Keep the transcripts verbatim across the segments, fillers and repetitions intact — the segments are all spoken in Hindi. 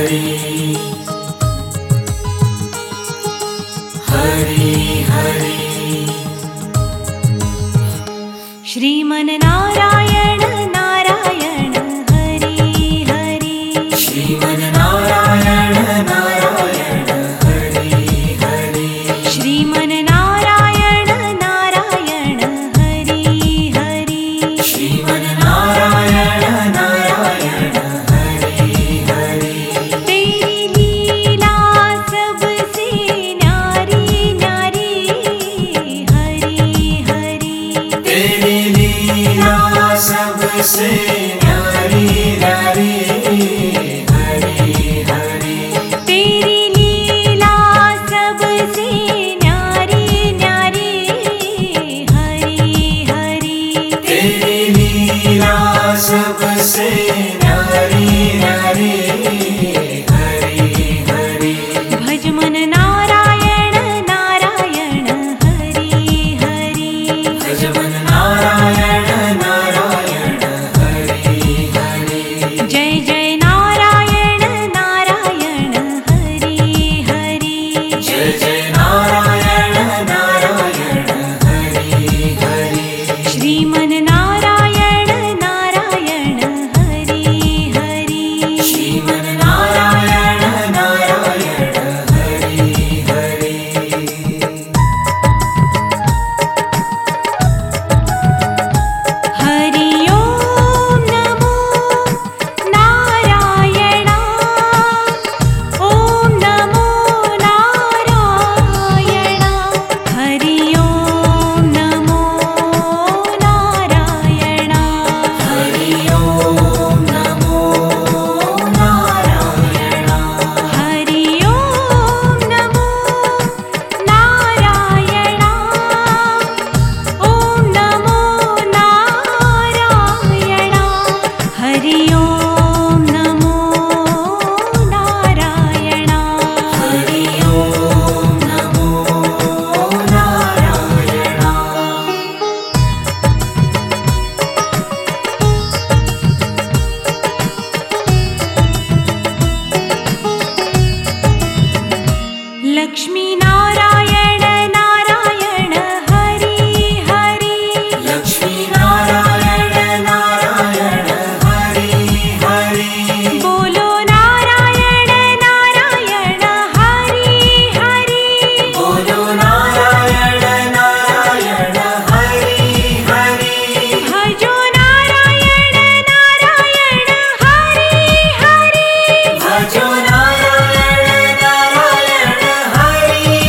हरि हरि हरि। श्रीमन नारायण नारायण हरि हरि। श्रीमन नारायण नारायण हरि हरि। श्रीमन नारायण नारायण हरि हरि। श्रीमन नारायण नारायण हरि हरि। तेरी लीला सबसे न्यारी न्यारी हरि हरि। तेरी लीला सबसे न्यारी न्यारी हरि हरि। तेरी लीला सबसे न्यारी न्यारी हरि हरि। तेरी लीला सबसे न्यारी न्यारी हरि हरि। भज मन नारायण नारायण हरि हरि। भज मन नारायण नारायण हरि हरि। जय जय नारायण नारायण हरि हरि। जय जय नारायण नारायण हरि हरि। श्रीमन नारायण नारायण हरि हरि। श्रीमन नारायण नारायण हरि हरि। हरि ओम नमो नारायण। ओम नमो नारायण। हरि ओम नमो नारायण। हरि ओम नमो नारायण। हरि ओम नमो नारायण। ओम नमो नारायण। हरि ओम नमो नारायण। हरि ओम नमो नारायण। लक्ष्मी नारायण नारायण हरि हरि। लक्ष्मी नारायण नारायण हरि हरि। बोलो नारायण नारायण हरि हरि। बोलो नारायण नारायण हरि हरि। भजो नारायण नारायण हरि हरि। भजो नारायण नारायण हरि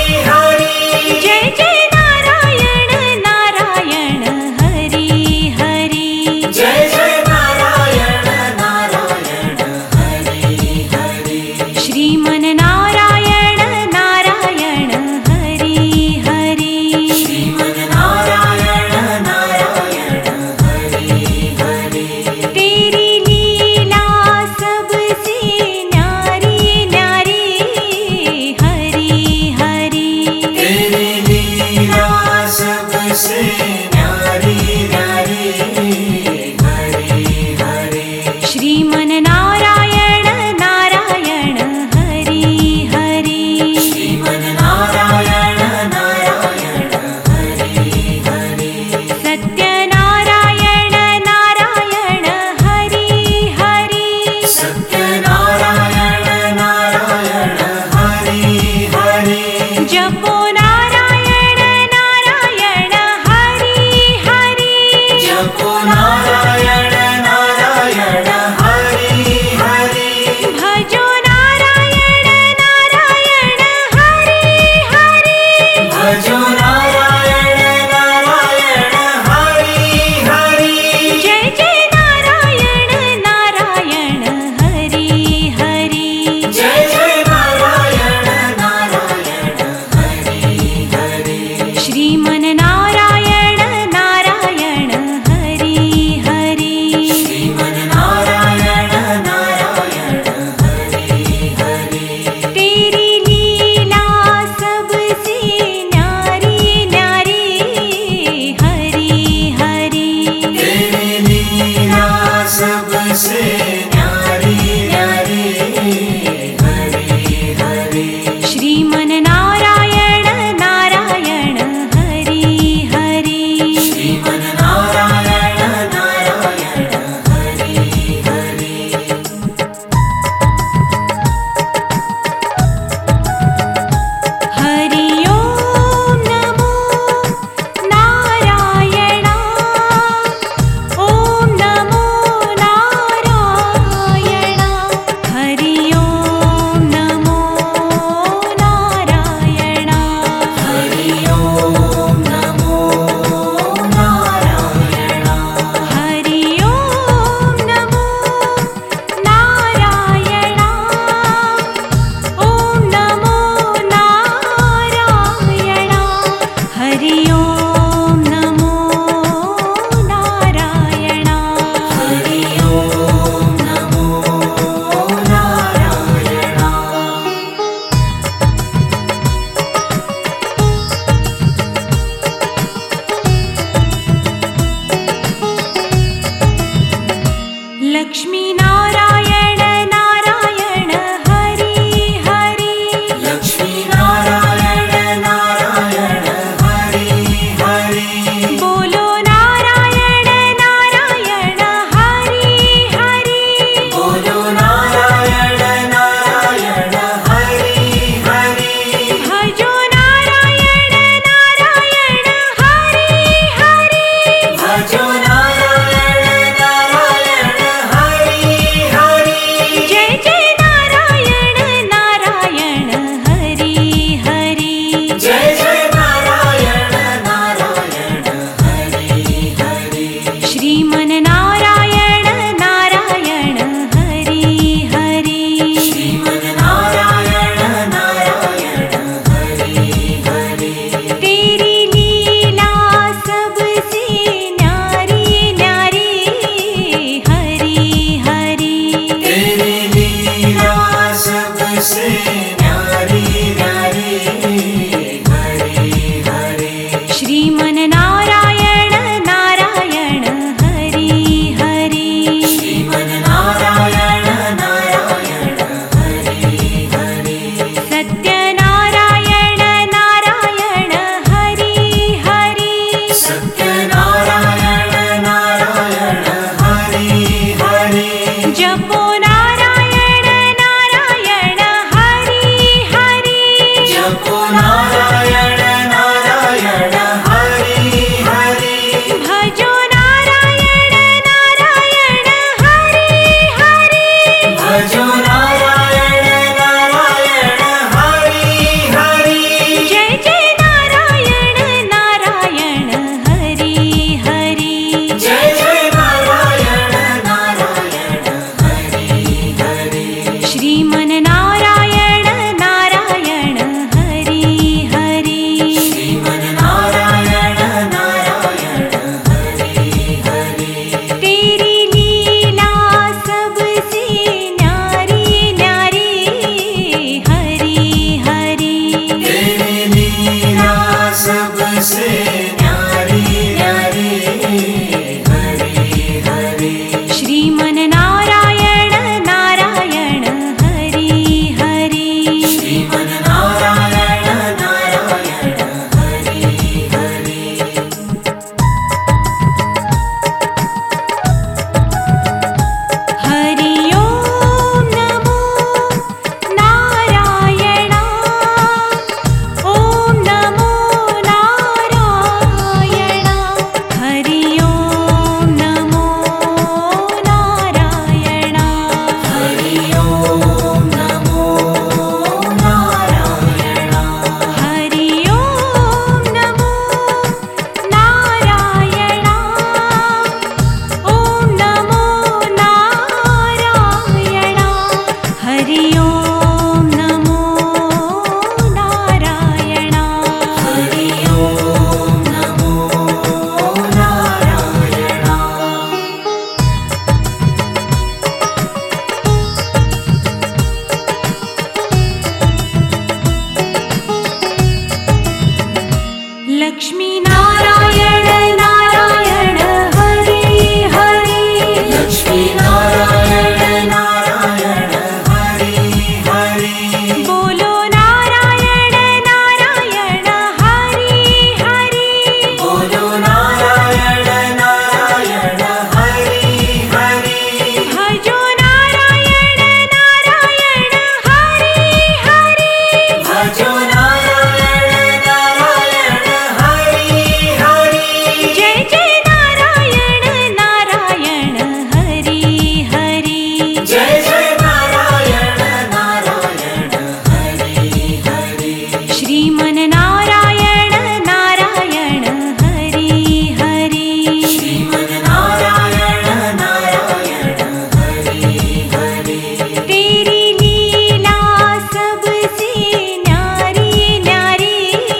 लक्ष्मी नारायण नारायण हरि हरि लक्ष्मी नारायण नारायण हरि हरि बोलो नारायण नारायण हरि हरि बोलो नारायण नारायण हरि हरि भजो नारायण नारायण हरि हरि भजो नारायण नारायण हरि हरि जय जय नारायण नारायण हरि हरि जय जय नारायण नारायण हरि हरि श्रीमन नारायण नारायण हरि हरि श्रीमन नारायण नारायण हरि हरि तेरी लीला सबसे न्यारी न्यारी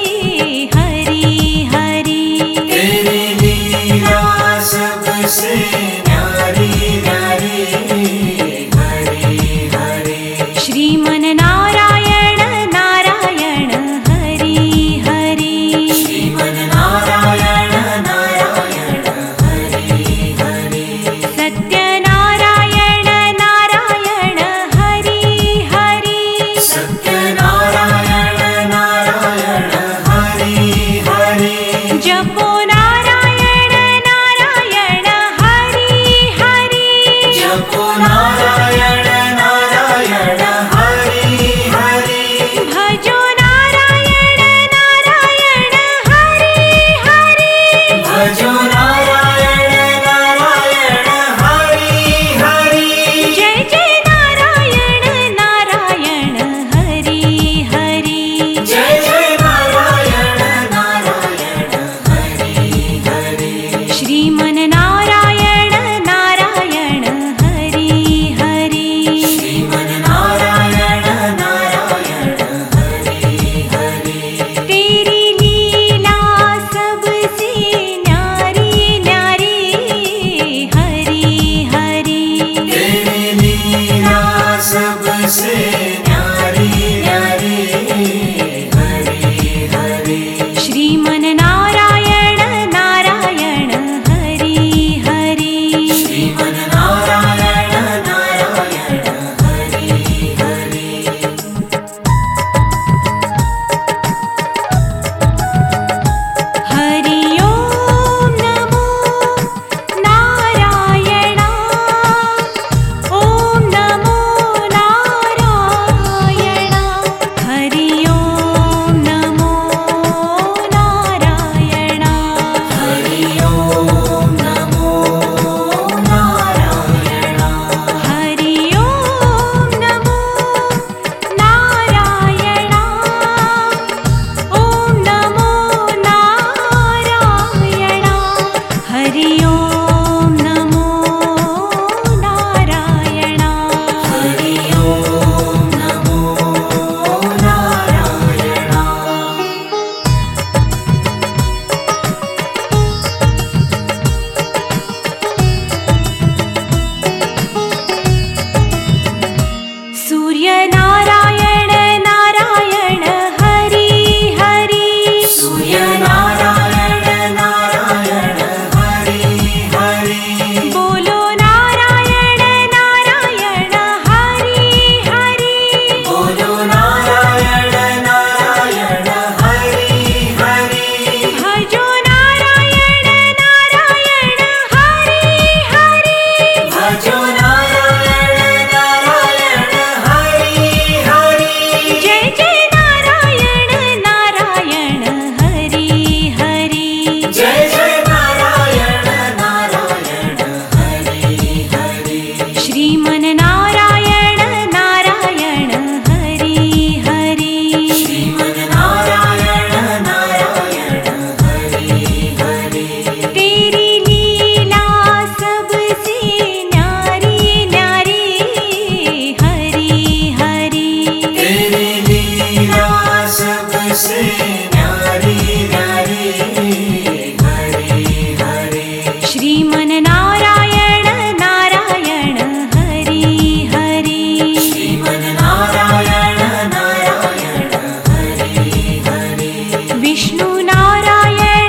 हरि हरि तेरी लीला सबसे न्यारी न्यारी हरि हरि श्रीमन नारायण नारायण हरि हरि श्रीमन नारायण नारायण हरि हरि सत्यनारायण नारायण हरि हरि सत्यनारायण नारायण हरि हरि जपो नारायण नारायण हरि हरि जपो नारायण नारायण हरि हरि भजो नारायण नारायण हरि हरि भजो नारायण नारायण हरि हरि जय जय नारायण नारायण हरि हरि जय जय नारायण नारायण हरि हरि श्रीमन नारायण नारायण हरि हरि श्रीमन नारायण नारायण हरि हरि तेरी लीला सबसे न्यारी न्यारी हरि हरि तेरी लीला सबसे न्यारी न्यारी हरि हरि श्रीमन नारायण नारायण हरि हरि श्रीमन नारायण नारायण हरि हरि हरि ओम नमो नारायण ओम नमो नारायण हरि ओम नमो नारायण हरि ओम नमो नारायण हरि ओम नमो नारायण ओम नमो नारायण हरि ओम नमो नारायण हरि ओम नमो नारायण सूर्य नारायण नारायण हरि हरि सूर्य नारायण नारायण हरि हरि बोलो नारायण नारायण हरि हरि बोलो नारायण नारायण हरि हरि भजो नारायण नारायण हरि हरि भजो नारायण नारायण हरि हरि जय जय नारायण नारायण हरि हरि जय जय नारायण नारायण हरि हरि श्रीमन नारायण नारायण हरि हरि श्रीमन नारायण नारायण हरि हरि तेरी लीला सबसे न्यारी न्यारी हरि हरि तेरी लीला सबसे न्यारी न्यारी हरि हरि श्रीमन नारायण नारायण हरि हरि श्रीमन नारायण नारायण हरि हरि विष्णु नारायण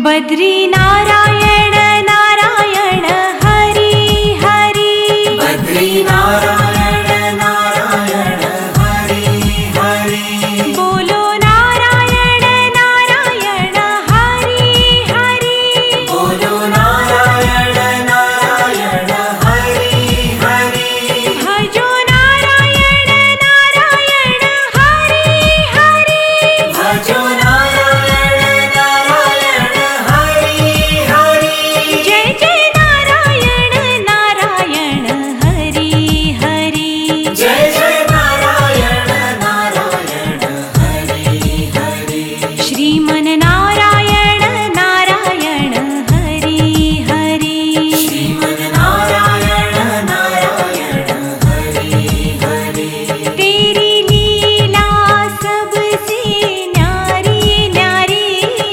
बद्री नारायण नारायण हरि हरि बद्री नारायण नारायण हरि हरि बोलो नारायण नारायण हरि हरि बोलो नारायण नारायण हरि हरि भजो नारायण नारायण हरि हरि भजो नारायण नारायण हरि हरि जय जय नारायण नारायण हरि हरि जय जय नारायण नारायण हरि हरि श्रीमन नारायण नारायण हरि हरि श्रीमन नारायण नारायण हरि हरि तेरी लीला सबसे न्यारी न्यारी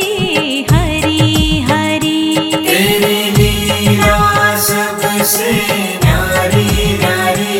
हरि हरि तेरी लीला सबसे न्यारी न्यारी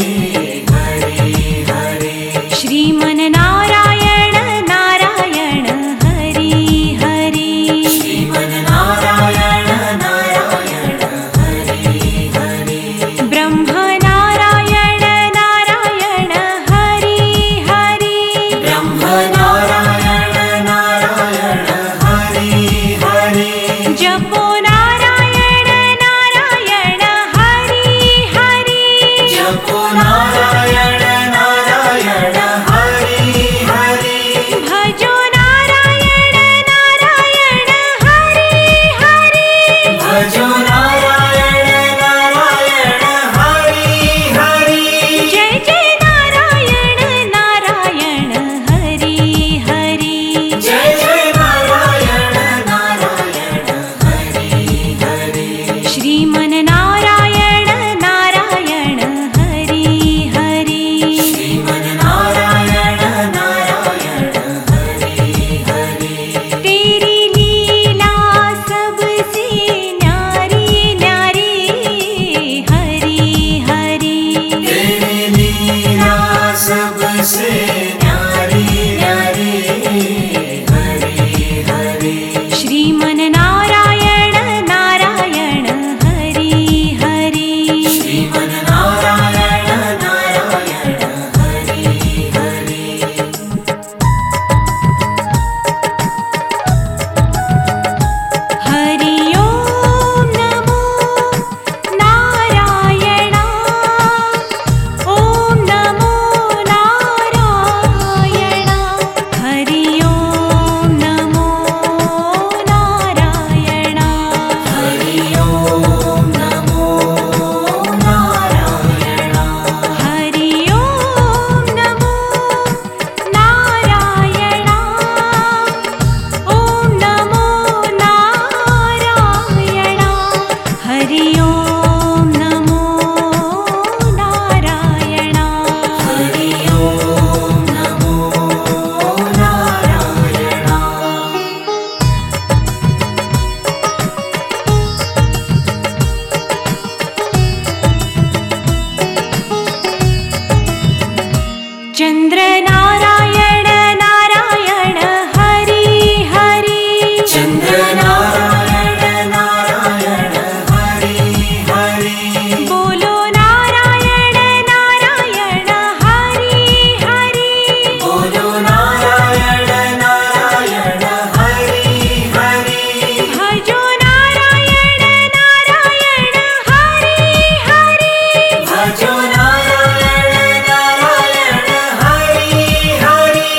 हरि हरि श्रीमन नारायण नारायण हरि हरि श्रीमन नारायण नारायण हरि हरि ब्रह्म नारायण नारायण हरि हरि ब्रह्म नारायण नारायण हरि हरि जपो नारायण नारायण हरि हरि जपो नारायण नारायण हरि हरि भजो नारायण नारायण हरि हरि भजो नारायण नारायण हरि हरि जय जय नारायण नारायण हरि हरि जय जय नारायण नारायण हरि हरि श्रीमन नारायण नारायण हरि हरि श्रीमन नारायण नारायण हरि हरि तेरी लीला सबसे न्यारी न्यारी हरि हरि तेरी लीला सबसे न्यारी न्यारी हरि हरि श्रीमन नारायण नारायण हरि हरि श्रीमन नारायण नारायण हरि हरि हरि ओम नमो नारायण ओम नमो नारायण हरि ओम नमो नारायण हरि ओम नमो नारायण हरि ओम नमो नारायण ओम नमो नारायण हरि ओम नमो नारायण हरि ओम नमो नारायण चंद्र नारायण नारायण हरि हरि चंद्र नारायण नारायण हरि हरि बोलो नारायण नारायण हरि हरि बोलो नारायण नारायण हरि हरि भजो नारायण नारायण हरि हरि भजो नारायण नारायण हरि हरि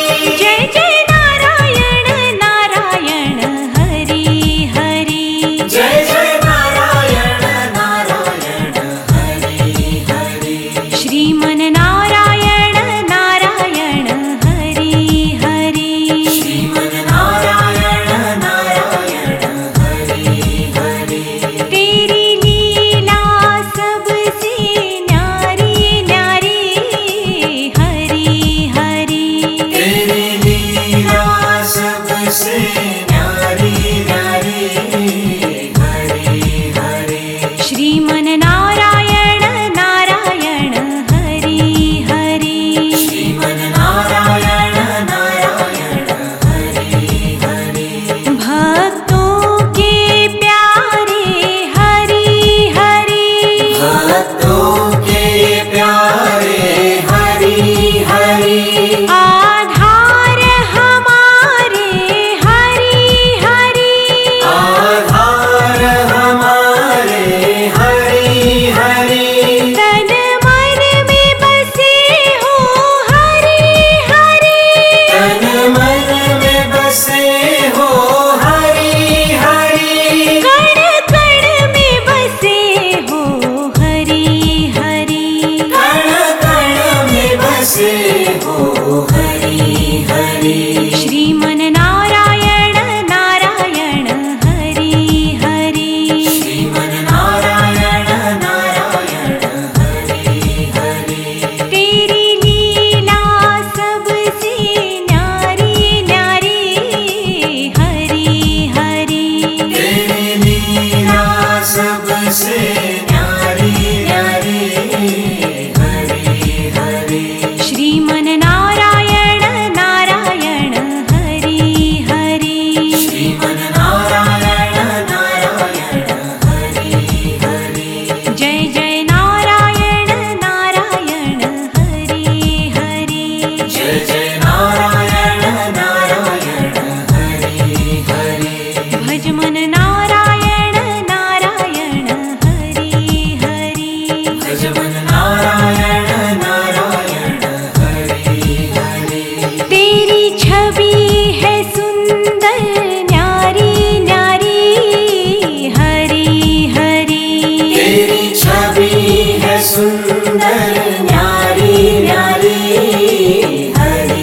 जय जय नारायण नारायण हरि हरि भज मन नारायण नारायण हरि हरि भज मन नारायण नारायण हरि हरि तेरी छवि है सुंदर न्यारी न्यारी हरि हरि तेरी छवि है सुंदर न्यारी न्यारी हरि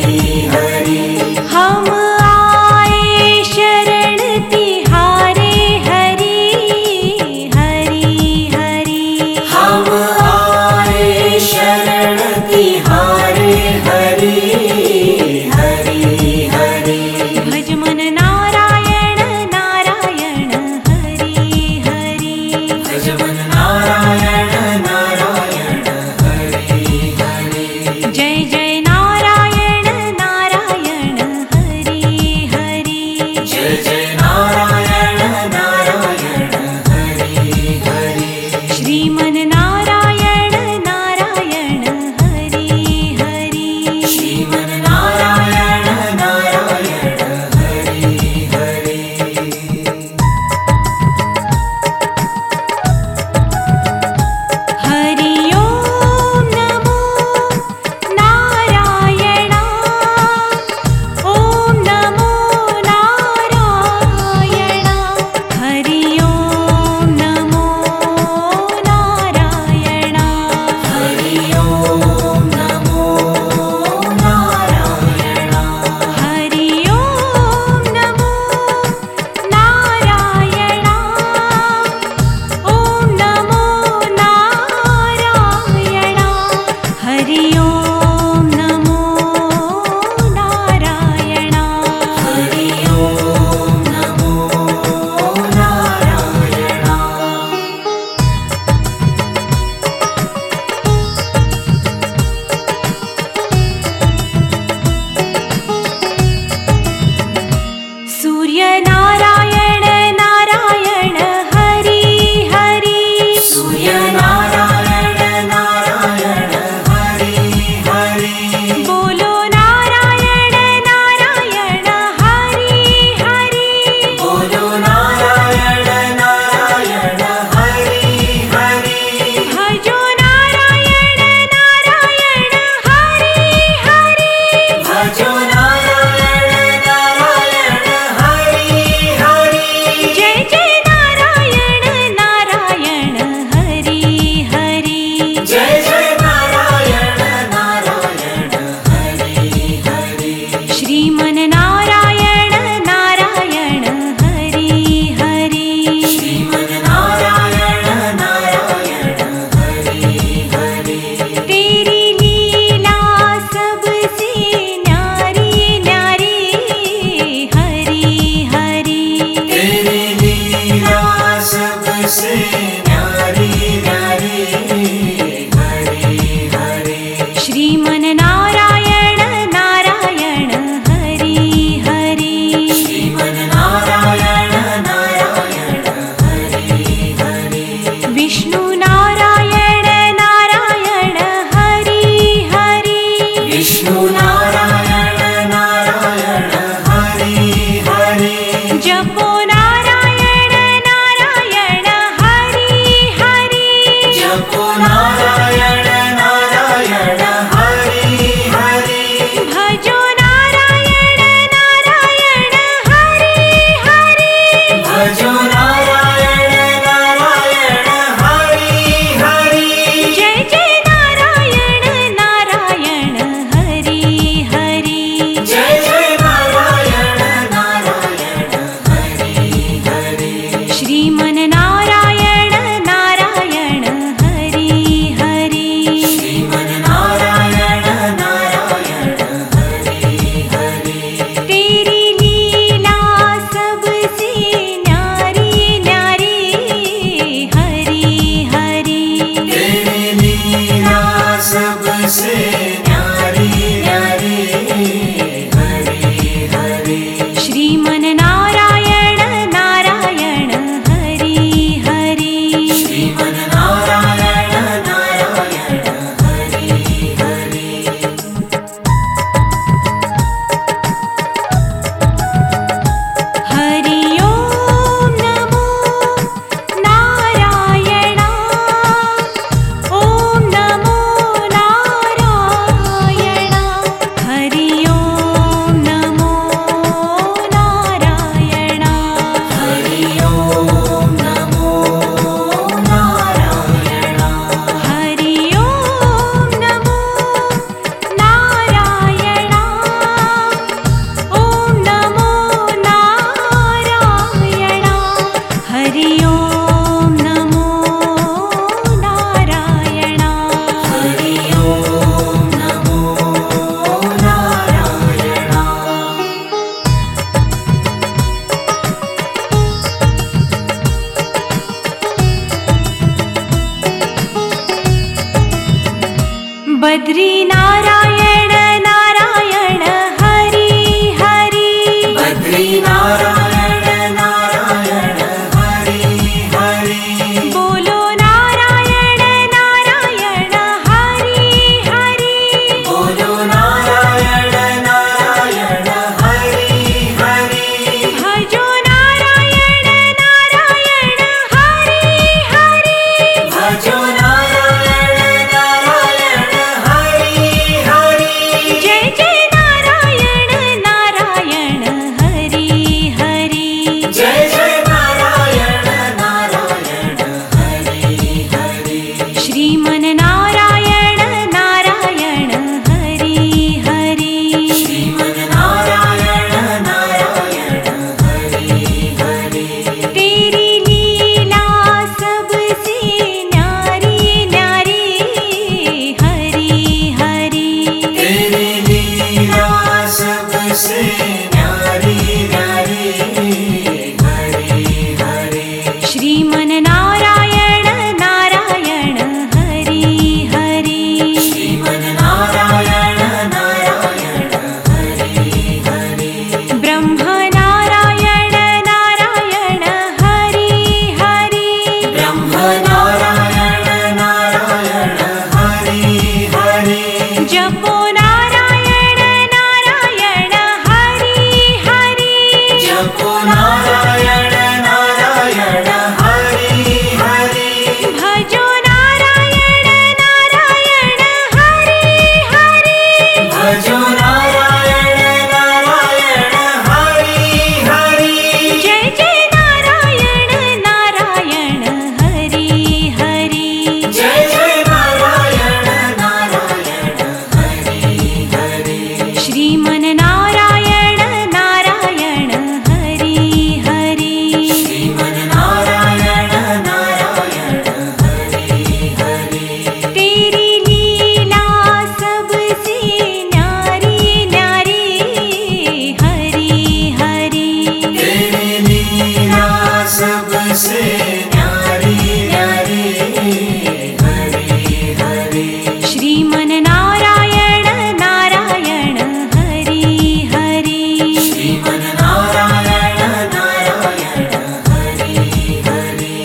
सबसे न्यारी न्यारी हरि हरि श्रीमन नारायण नारायण हरि हरि श्रीमन नारायण नारायण हरि हरि ब्रह्म नारायण नारायण हरि हरि ब्रह्म नारायण नारायण हरि हरि जपो नारायण नारायण हरि हरि जपो नारायण नारायण हरि हरि भजो नारायण नारायण हरि हरि भजो नारायण नारायण हरि हरि जय जय नारायण नारायण हरि हरि जय जय नारायण नारायण हरि हरि श्रीमन नारायण नारायण हरि हरि श्रीमन नारायण नारायण हरि हरि तेरी लीला सबसे न्यारी न्यारी हरि हरि तेरी लीला सबसे न्यारी न्यारी हरि हरि श्रीमन नारायण नारायण हरि हरि श्रीमन नारायण नारायण हरि हरि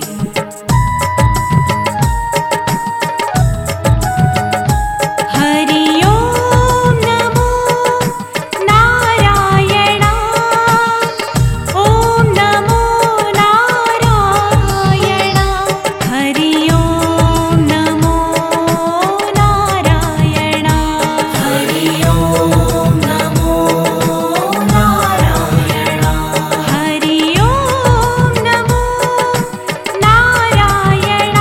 हरि ओम नमो नारायण ओम नमो नारायण हरि ओम नमो नारायण हरि ओम नमो नारायण हरि ओम नमो नारायण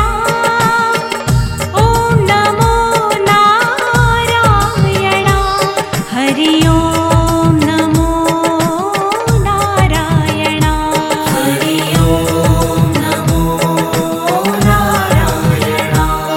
ओम नमो नारायण हरि ओम नमो नारायण हरि ओम नमो नारायण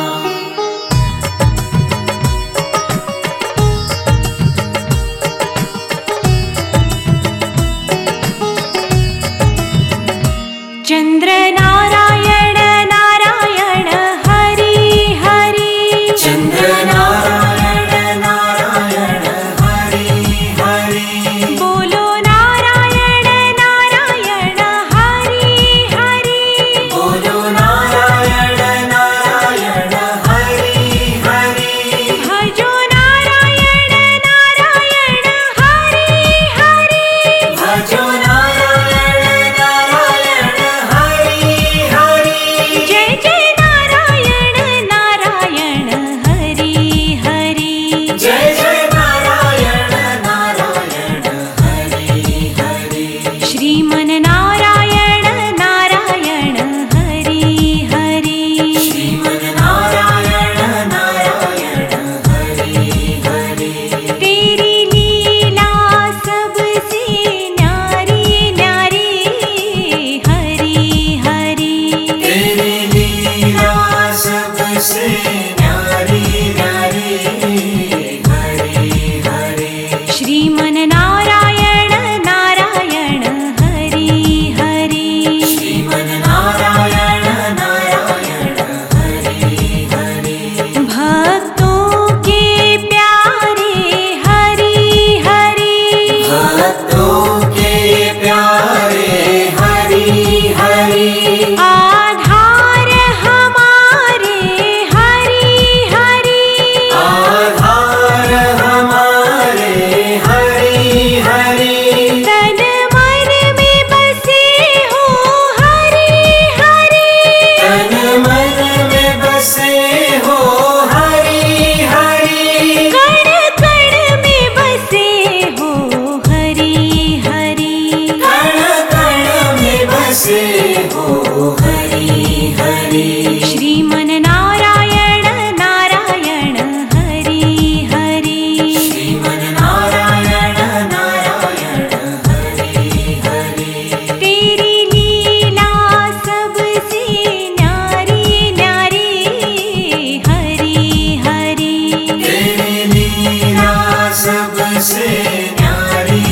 चंद्र नारायण नारायण हरि हरि चंद्र नारायण नारायण हरि हरि बोलो नारायण नारायण हरि हरि बोलो नारायण नारायण हरि हरि भजो नारायण नारायण हरि हरि भजो नारायण नारायण हरि हरि जय जय नारायण नारायण हरि हरि जय जय नारायण नारायण हरि हरि श्रीमन नारायण नारायण हरि हरि श्रीमन नारायण नारायण हरि हरि तेरी लीला सबसे न्यारी न्यारी हरि हरि तेरी लीला सबसे न्यारी न्यारी हरि हरि श्रीमन नारायण नारायण हरि हरि श्रीमन नारायण नारायण हरि हरि तेरी लीला सबसे न्यारी न्यारी हरि हरि श्रीमन नारायण नारायण हरि हरि श्रीमन नारायण नारायण हरि हरि भक्तों के प्यारे हरि हरि भक्तों के प्यारे हरि हरि आधार हमारे हरि हरि आधार हमारे हरि हरि तन मन में बसे हो हरि हरि तन मन में बसे हो हरि हरि कण कण में बसे हो हरि हरि कण कण में बसे हो हरि हरि श्रीमन नारायण नारायण हरि हरि श्रीमन नारायण नारायण हरि हरि तेरी लीला सबसे न्यारी न्यारी हरि हरि तेरी लीला सबसे न्यारी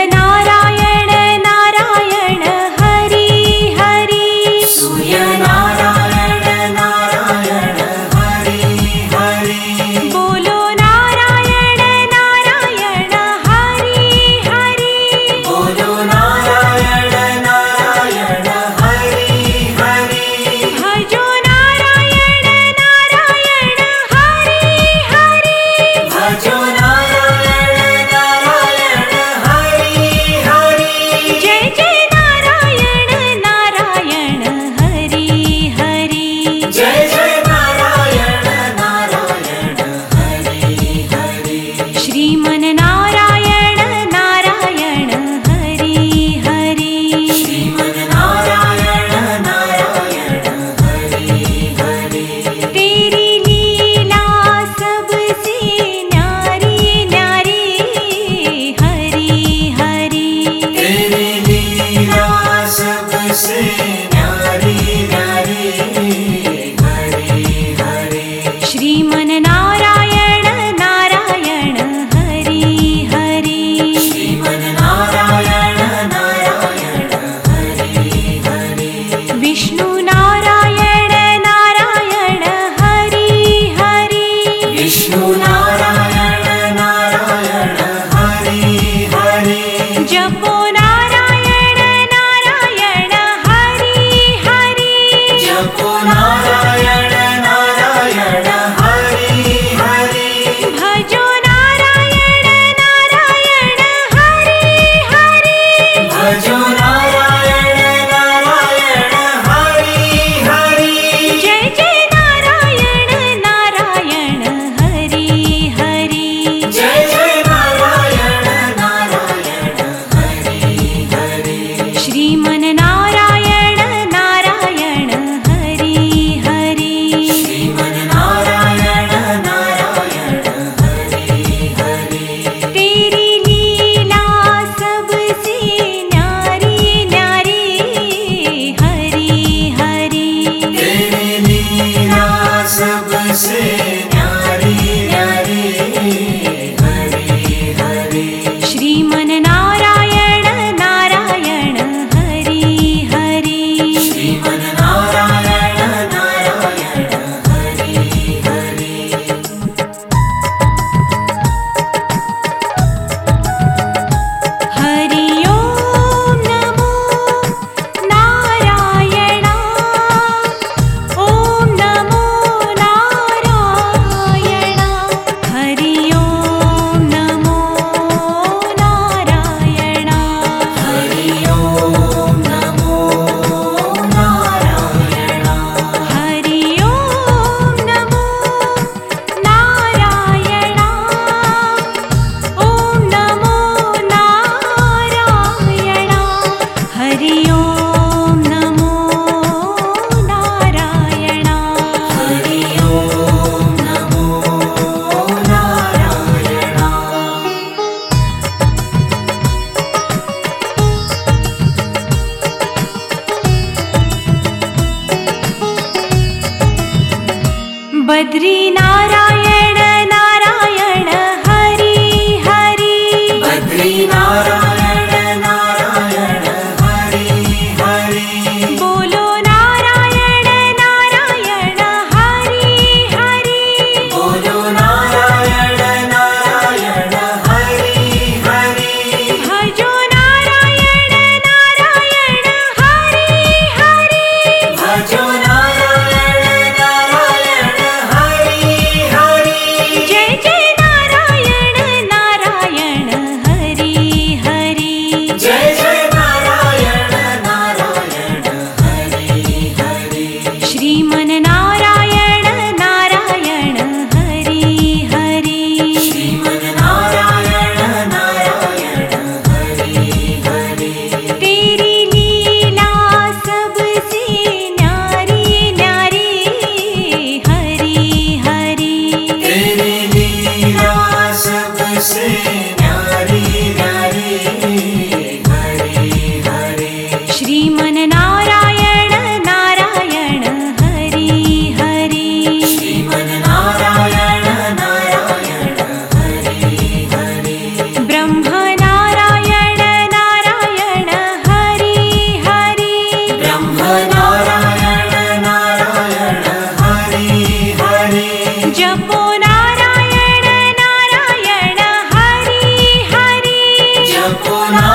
नारायण नारायण हरि हरि। सूर्य नारायण नारायण हरि हरि। बोलो नारायण नारायण हरि हरि। बोलो नारायण नारायण हरि हरि। भजो नारायण नारायण हरि हरि। भजो नारायण नारायण हरि हरि। जय जय नारायण नारायण हरि हरि। जय जय नारायण नारायण हरि हरि। श्रीमन नारायण नारायण हरि हरि। श्रीमन नारायण नारायण हरि हरि। तेरी लीला सबसे न्यारी न्यारी हरि हरि। तेरी लीला सबसे न्यारी न्यारी हरि हरि। श्रीमन नारायण नारायण हरि हरि। श्रीमन नारायण नारायण हरि हरि। विष्णु नारायण नारायण हरि हरि। विष्णु नारायण नारायण हरि हरि। जपो नारायण नारायण हरि हरि। जपो नारायण नारायण हरि हरि। भजो नारायण नारायण हरि हरि। भजो नारायण नारायण हरि हरि। जय जय नारायण नारायण हरि हरि। जय जय नारायण नारायण हरि हरि। श्रीमन नारायण नारायण हरि हरि। श्रीमन नारायण नारायण हरि हरि। तेरी लीला सबसे न्यारी न्यारी हरि हरि। तेरी लीला सबसे न्यारी न्यारी हरि हरि। श्रीमन नारायण नारायण हरि हरि। श्रीमन नारायण नारायण हरि हरि। हरि ओम नमो नारायण। ओम नमो नारायण। हरि ओम नमो नारायण। हरि ओम नमो नारायण। हरि ओम नमो नारायण। ओम नमो नारायण। हरि ओम नमो नारायण। हरि ओम नमो नारायण। बद्री नारायण नारायण हरि हरि। बद्री नारायण नारायण हरि हरि। बोलो नारायण नारायण हरि हरि। बोलो नारायण नारायण हरि हरि। भजो नारायण नारायण हरि हरि। भजो नारायण नारायण हरि जपो